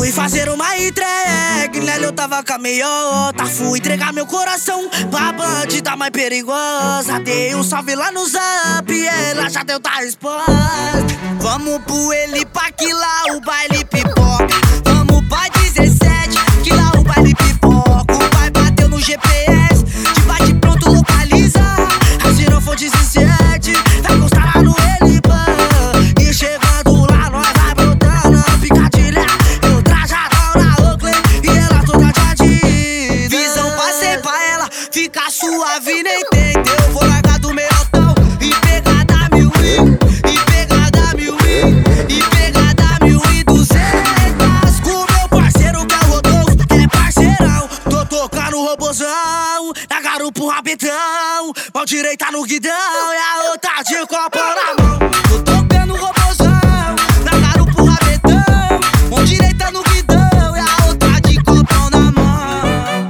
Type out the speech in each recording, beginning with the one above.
Fui fazer uma entrega, nela eu tava com a meiota. Fui entregar meu coração pra bandida mais perigosa. Dei um salve lá no zap e ela já deu da resposta. Vamos pro Elipa que lá o baile pipoca. Vamos pra 17 que lá o baile pipoca. O pai bateu no GPS, de bate pronto localiza. Se não for 17, vai constar lá no Elipa. E chegando lá nós vai brotando a picadilha. Eu trajadão na Oakley e ela toda de Adidas. Visão passei pra ela, fica suave nem tenta. Eu vou largar do meiotão e pegar da 1000 e pegar da 1000 e pegar da 1200. Com meu parceiro que é o Rodolfo, que é parceirão. Tô tocando o robozão, na garupa rabetão. Mão direita no guidão e a outra de copo na mão. Tô tocando o robozão, na garupa rabetão. Mão direita no guidão e a outra de copo na mão.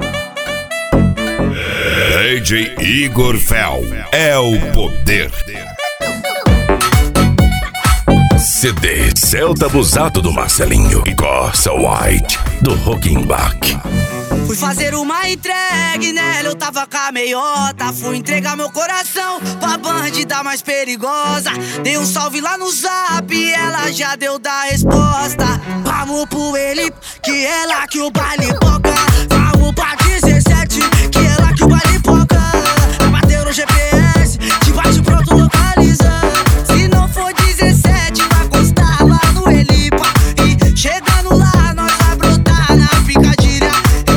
DJ Igor Fel é o poder. CD Celta Busato do Marcelinho e Corsa White do Rockenbach. Fui fazer uma entrega, nela eu tava com a meiota. Fui entregar meu coração pra bandida mais perigosa. Dei um salve lá no zap e ela já deu da resposta. Vamos pro Elipa, que é lá que o baile toca. Vamos pra 17, que é lá que o baile toca. Bateu no GPS, te bate pronto localiza. Se não for 17, vai constar lá no Elipa. E chegando lá, nós vai brotar na picadilha.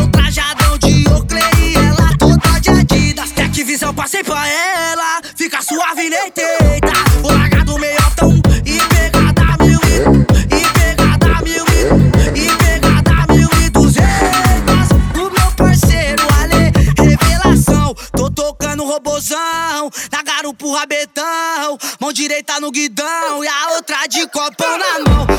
Visão passei pra ela, fica suave nem tenta. Vou largar do meiotão e pegar da 1000 e pegar da 1000 e pegar da 1200. Do meu parceiro Ale, revelação. Tô tocando robozão, na garupa rabetão. Mão direita no guidão e a outra de copão na mão.